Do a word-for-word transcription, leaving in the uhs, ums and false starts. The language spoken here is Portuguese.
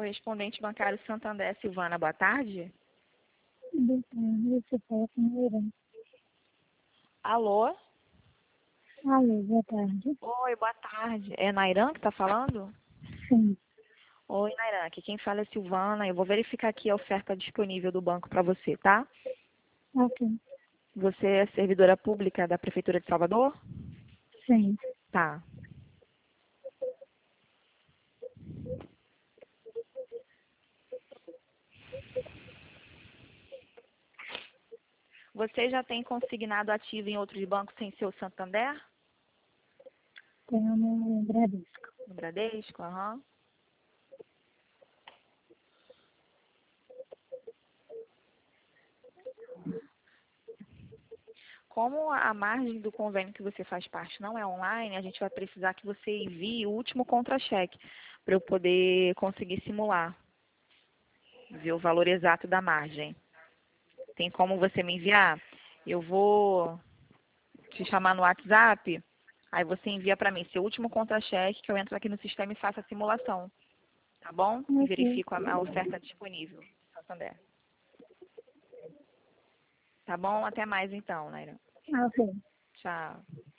Correspondente bancário Santander, Silvana, boa tarde. Boa tarde, você fala com o Irã. Alô? Alô, boa tarde. Oi, boa tarde. É Nairan que está falando? Sim, Oi, Nairan, aqui quem fala é Silvana. Eu vou verificar aqui a oferta disponível do banco para você, tá? ok. Você é servidora pública da Prefeitura de Salvador? Sim, Tá. Você já tem consignado ativo em outros bancos sem ser o Santander? tenho no Bradesco. No Bradesco? Aham. Como a margem do convênio que você faz parte não é online, a gente vai precisar que você envie o último contra-cheque para eu poder conseguir simular, ver o valor exato da margem. Tem como você me enviar? Eu vou te chamar no WhatsApp, aí você envia para mim seu último contra-cheque, que eu entro aqui no sistema e faço a simulação, tá bom? E Ok, verifico a, a oferta disponível. Santander. Tá bom? Até mais então, Naira. ok. Tchau.